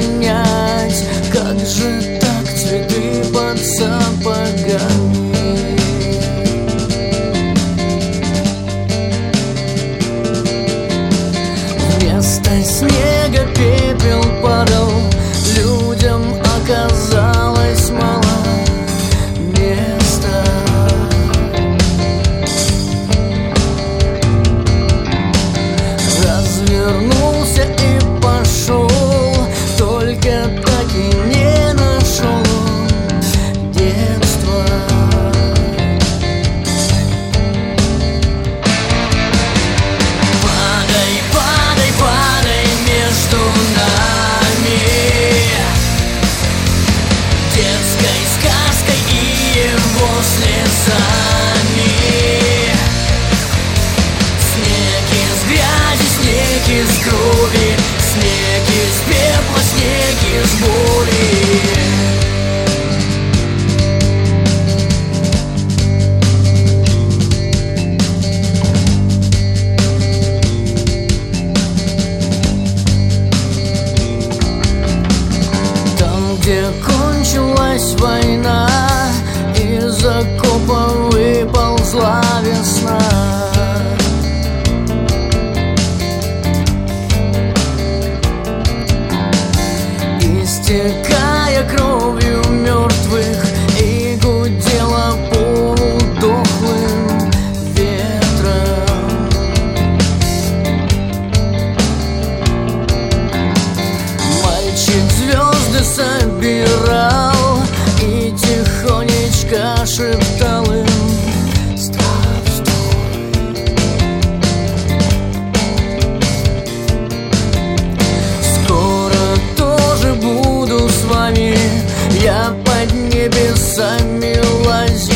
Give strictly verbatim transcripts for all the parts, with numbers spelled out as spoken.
понять, как же так, цветы под сапогами. Вместо снега пепел падал, людям оказалось мало места. Развернулся и пошел, только так и не нашел детства. Падай, падай, падай между нами, детской сказкой и его слезами. Снег из грязи, снег из крови, снег из пепла, снег из боли. Там, где кончилась война, из окопа выползла весна. Истекая кровью мертвых, и гудела полудохлым ветром. Мальчик звезды собирал и тихонечко шептал им: я под небесами лазить.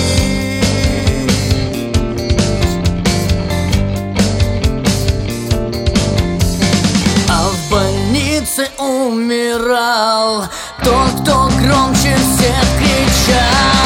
А в больнице умирал тот, кто громче всех кричал.